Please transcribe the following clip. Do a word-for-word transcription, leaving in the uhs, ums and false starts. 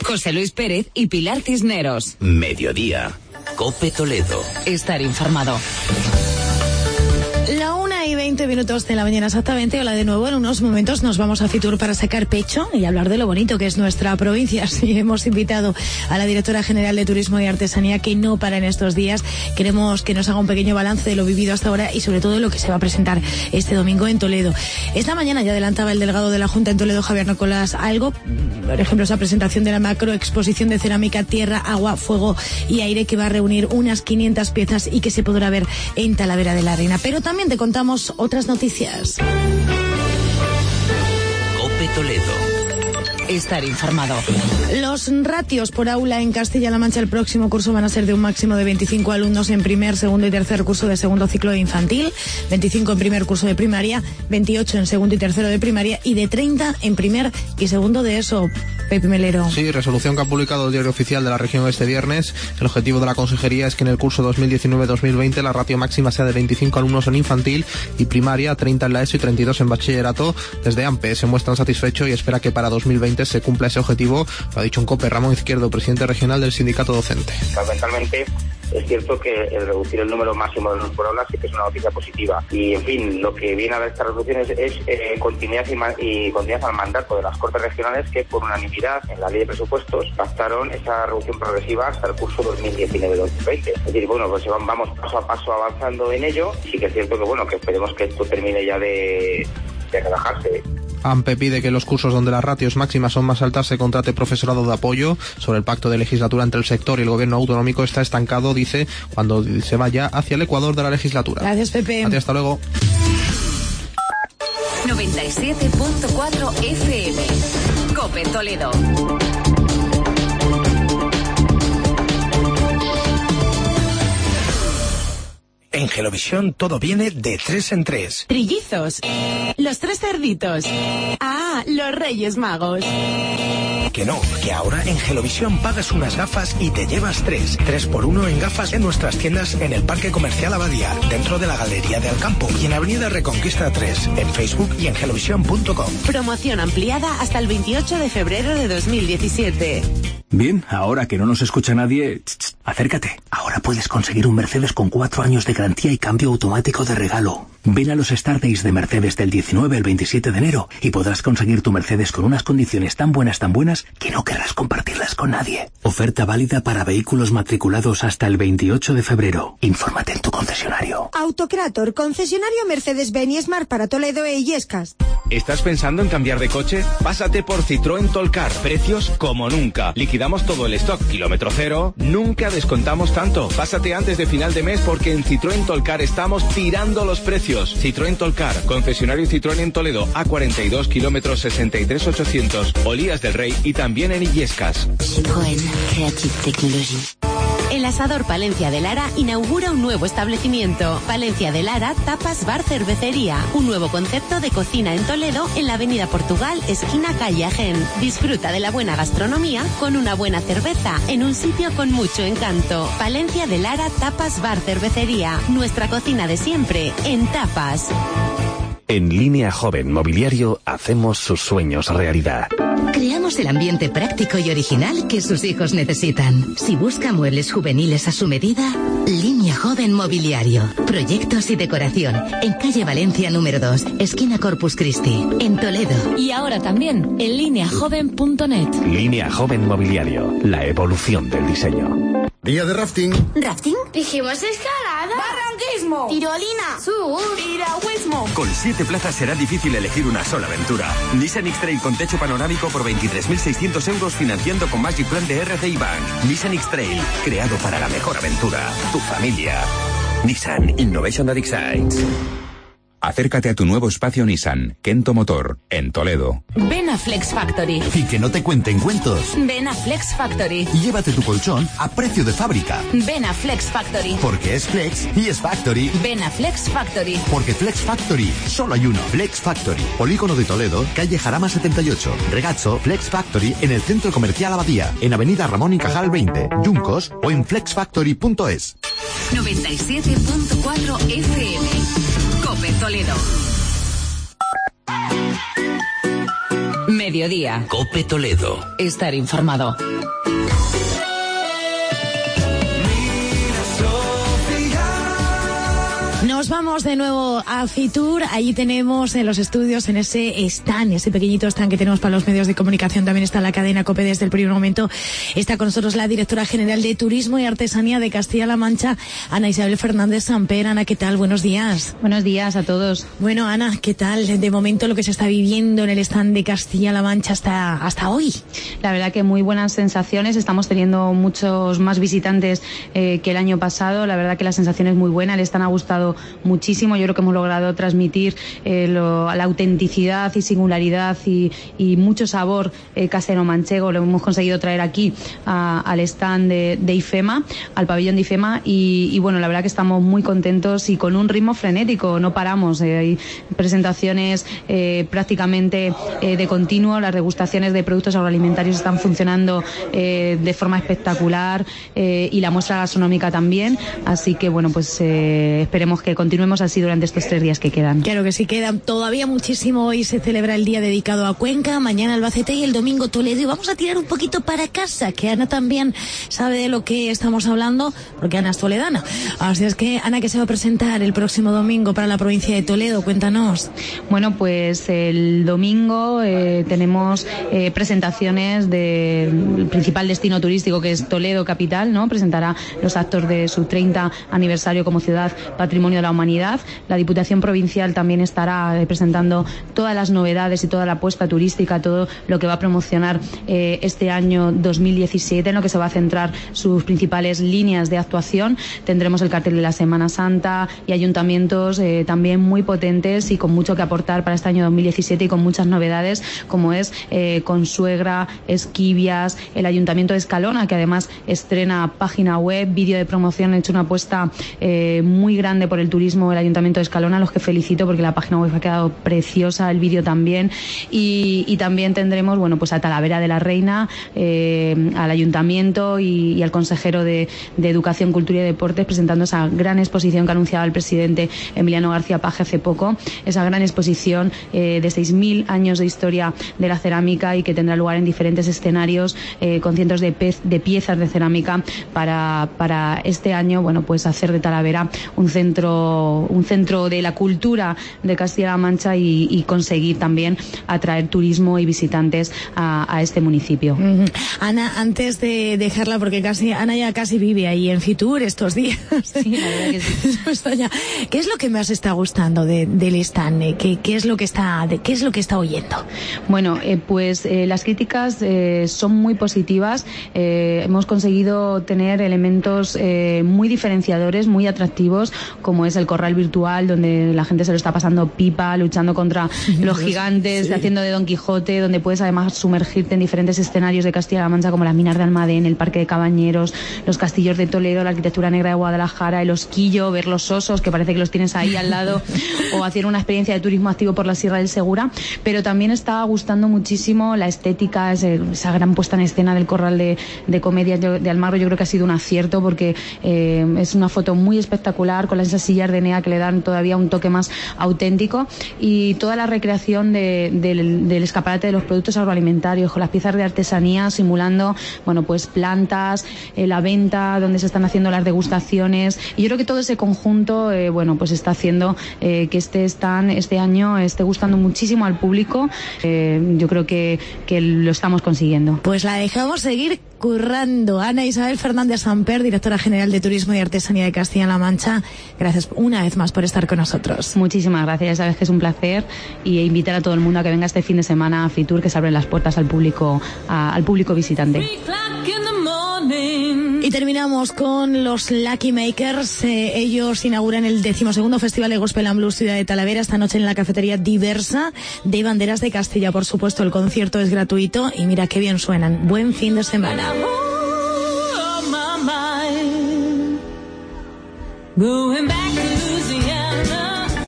José Luis Pérez y Pilar Cisneros. Mediodía. COPE Toledo. Estar informado. La una y veinte minutos de la mañana exactamente. Hola de nuevo. En unos momentos nos vamos a Fitur para sacar pecho y hablar de lo bonito que es nuestra provincia. Sí, hemos invitado a la directora general de Turismo y Artesanía, que no para en estos días. Queremos que nos haga un pequeño balance de lo vivido hasta ahora y sobre todo de lo que se va a presentar este domingo en Toledo. Esta mañana ya adelantaba el delegado de la Junta en Toledo, Javier Nicolás, algo, por ejemplo, esa presentación de la macroexposición de cerámica, tierra, agua, fuego y aire, que va a reunir unas quinientas piezas y que se podrá ver en Talavera de la Reina. Pero también te contamos otras noticias. COPE Toledo. Estar informado. Los ratios por aula en Castilla-La Mancha el próximo curso van a ser de un máximo de veinticinco alumnos en primer, segundo y tercer curso de segundo ciclo de infantil, veinticinco en primer curso de primaria, veintiocho en segundo y tercero de primaria y de treinta en primer y segundo de eso. Pepe Melero. Sí, resolución que ha publicado el Diario Oficial de la Región este viernes. El objetivo de la Consejería es que en el curso dos mil diecinueve dos mil veinte la ratio máxima sea de veinticinco alumnos en infantil y primaria, treinta en la ESO y treinta y dos en bachillerato. Desde AMPE se muestran satisfechos y espera que para dos mil veinte se cumpla ese objetivo. Lo ha dicho en COPE Ramón Izquierdo, presidente regional del sindicato docente. Fundamentalmente es cierto que el reducir el número máximo de alumnos por aula sí que es una noticia positiva. Y, en fin, lo que viene a dar esta reducción es, es eh, continuidad y, ma- y continuidad al mandato de las Cortes Regionales, que por unanimidad en la ley de presupuestos pactaron esa reducción progresiva hasta el curso dos mil diecinueve dos mil veinte. Es decir, bueno, pues vamos paso a paso avanzando en ello. Sí que es cierto que, bueno, que esperemos que esto termine ya de, de relajarse. AMPE pide que en los cursos donde las ratios máximas son más altas se contrate profesorado de apoyo. Sobre el pacto de legislatura entre el sector y el gobierno autonómico está estancado, dice, cuando se vaya hacia el ecuador de la legislatura. Gracias, Pepe. Adiós, hasta luego. noventa y siete punto cuatro F M. COPE Toledo. En Gelovisión todo viene de tres en tres. Trillizos. Los tres cerditos. Ah, los Reyes Magos. Que no, que ahora en Gelovisión pagas unas gafas y te llevas tres. Tres por uno en gafas en nuestras tiendas en el Parque Comercial Abadía, dentro de la Galería de Alcampo y en Avenida Reconquista tres, en Facebook y en gelovisión punto com. Promoción ampliada hasta el veintiocho de febrero de dos mil diecisiete. Bien, ahora que no nos escucha nadie, ch, ch, acércate. Ahora puedes conseguir un Mercedes con cuatro años de garantía y cambio automático de regalo. Ven a los Start Days de Mercedes del diecinueve al veintisiete de enero y podrás conseguir tu Mercedes con unas condiciones tan buenas, tan buenas, que no querrás compartirlas con nadie. Oferta válida para vehículos matriculados hasta el veintiocho de febrero. Infórmate en tu concesionario. Autocrator, concesionario Mercedes-Benz y Smart para Toledo e Illescas. ¿Estás pensando en cambiar de coche? Pásate por Citroën Tolcar. Precios como nunca. Liquidamos todo el stock. Kilómetro cero. Nunca descontamos tanto. Pásate antes de final de mes porque en Citroën Tolcar estamos tirando los precios. Citroën Tolcar. Concesionario Citroën en Toledo. A cuarenta y dos kilómetros sesenta y tres ochocientos. Olías del Rey y también en Illescas. Citroën Creative Technology. El Asador Palencia de Lara inaugura un nuevo establecimiento. Palencia de Lara, tapas, bar, cervecería. Un nuevo concepto de cocina en Toledo, en la avenida Portugal, esquina calle Agen. Disfruta de la buena gastronomía con una buena cerveza en un sitio con mucho encanto. Palencia de Lara, tapas, bar, cervecería. Nuestra cocina de siempre, en tapas. En Línea Joven Mobiliario hacemos sus sueños realidad. Creamos el ambiente práctico y original que sus hijos necesitan. Si busca muebles juveniles a su medida, Línea Joven Mobiliario. Proyectos y decoración. En calle Valencia número dos, esquina Corpus Christi, en Toledo. Y ahora también en línea joven punto net. Línea Joven Mobiliario. La evolución del diseño. Día de rafting. ¿Rafting? Dijimos escalada. Barranquismo. Tirolina. Sur. Piragüismo. Con siete plazas será difícil elegir una sola aventura. Nissan X-Trail con techo panorámico por veintitrés mil seiscientos euros financiando con Magic Plan de R C I Bank. Nissan X-Trail, creado para la mejor aventura. Tu familia. Nissan Innovation that excites. Acércate a tu nuevo espacio Nissan, Kento Motor, en Toledo. Ven a Flex Factory. Y que no te cuenten cuentos. Ven a Flex Factory. Y llévate tu colchón a precio de fábrica. Ven a Flex Factory. Porque es Flex y es Factory. Ven a Flex Factory. Porque Flex Factory, solo hay uno. Flex Factory, Polígono de Toledo, calle Jarama setenta y ocho. Regazo, Flex Factory en el Centro Comercial Abadía, en Avenida Ramón y Cajal veinte, Yuncos o en flex factory punto es. noventa y siete punto cuatro F M. COPE Toledo. mediodía. COPE Toledo. Estar informado. Nos vamos de nuevo a Fitur. Allí tenemos en los estudios, en ese stand, ese pequeñito stand que tenemos para los medios de comunicación, también está la cadena COPE desde el primer momento. Está con nosotros la directora general de Turismo y Artesanía de Castilla-La Mancha, Ana Isabel Fernández Samper. Ana, ¿qué tal? Buenos días. Buenos días a todos. Bueno, Ana, ¿qué tal? De momento lo que se está viviendo en el stand de Castilla-La Mancha hasta, hasta hoy. La verdad que muy buenas sensaciones. Estamos teniendo muchos más visitantes eh, que el año pasado. La verdad que la sensación es muy buena. El stand ha gustado muchísimo. Yo creo que hemos logrado transmitir eh, lo, la autenticidad y singularidad y, y mucho sabor eh, casero-manchego. Lo hemos conseguido traer aquí a, al stand de, de IFEMA, al pabellón de IFEMA y, y bueno, la verdad que estamos muy contentos y con un ritmo frenético. No paramos. Eh, hay presentaciones eh, prácticamente eh, de continuo. Las degustaciones de productos agroalimentarios están funcionando eh, de forma espectacular eh, y la muestra gastronómica también. Así que bueno, pues eh, esperemos que continuemos así durante estos tres días que quedan. Claro que sí, quedan todavía muchísimo. Hoy se celebra el día dedicado a Cuenca, mañana Albacete y el domingo Toledo. Y vamos a tirar un poquito para casa, que Ana también sabe de lo que estamos hablando, porque Ana es toledana. Así es que, Ana, ¿qué se va a presentar el próximo domingo para la provincia de Toledo? Cuéntanos. Bueno, pues el domingo eh, tenemos eh, presentaciones del principal destino turístico, que es Toledo capital, ¿no? Presentará los actos de su treinta aniversario como ciudad patrimonio de la humanidad. La Diputación Provincial también estará eh, presentando todas las novedades y toda la apuesta turística, todo lo que va a promocionar eh, este año dos mil diecisiete, en lo que se va a centrar sus principales líneas de actuación. Tendremos el cartel de la Semana Santa y ayuntamientos eh, también muy potentes y con mucho que aportar para este año dos mil diecisiete y con muchas novedades, como es eh, Consuegra, Esquivias, el Ayuntamiento de Escalona, que además estrena página web, vídeo de promoción. Ha hecho una apuesta eh, muy grande por el turismo el Ayuntamiento de Escalona, a los que felicito porque la página web ha quedado preciosa, el vídeo también. Y, y también tendremos, bueno, pues a Talavera de la Reina, eh, al Ayuntamiento y, y al consejero de, de Educación, Cultura y Deportes presentando esa gran exposición que anunciaba el presidente Emiliano García Paje hace poco, esa gran exposición eh, de seis mil años de historia de la cerámica y que tendrá lugar en diferentes escenarios eh, con cientos de, pez, de piezas de cerámica para, para este año, bueno, pues hacer de Talavera un centro, un centro de la cultura de Castilla-La Mancha y, y conseguir también atraer turismo y visitantes a, a este municipio. Uh-huh. Ana, antes de dejarla, porque casi Ana ya casi vive ahí en Fitur estos días. Sí, la verdad que sí. ¿Qué es lo que más está gustando de, del stand? ¿Qué, qué es lo que está, de, qué es lo que está oyendo? Bueno, eh, pues eh, las críticas eh, son muy positivas. Eh, hemos conseguido tener elementos eh, muy diferenciadores, muy atractivos, como es el corral virtual, donde la gente se lo está pasando pipa, luchando contra los gigantes, sí, haciendo de Don Quijote, donde puedes además sumergirte en diferentes escenarios de Castilla-La Mancha, como las minas de Almadén, el Parque de Cabañeros, los castillos de Toledo, la arquitectura negra de Guadalajara, el Osquillo, ver los osos, que parece que los tienes ahí al lado, o hacer una experiencia de turismo activo por la Sierra del Segura. Pero también está gustando muchísimo la estética, esa gran puesta en escena del corral de, de comedia de Almagro. Yo creo que ha sido un acierto porque eh, es una foto muy espectacular, con esas sillas de Enea que le dan todavía un toque más auténtico, y toda la recreación de, de, del escaparate de los productos agroalimentarios, con las piezas de artesanía simulando, bueno, pues plantas, eh, la venta, donde se están haciendo las degustaciones. Y yo creo que todo ese conjunto, eh, bueno, pues está haciendo eh, que este stand este año esté gustando muchísimo al público. Eh, yo creo que, que lo estamos consiguiendo. Pues la dejamos seguir currando. Ana Isabel Fernández Samper, directora general de Turismo y Artesanía de Castilla-La Mancha, gracias una vez más por estar con nosotros. Muchísimas gracias, ya sabes que es un placer, y invitar a todo el mundo a que venga este fin de semana a Fitur, que se abren las puertas al público, a, al público visitante. Y terminamos con los Lucky Makers. Eh, ellos inauguran el decimosegundo Festival de Gospel and Blues Ciudad de Talavera esta noche en la cafetería Diversa de Banderas de Castilla. Por supuesto, el concierto es gratuito y mira qué bien suenan. Buen fin de semana. Going back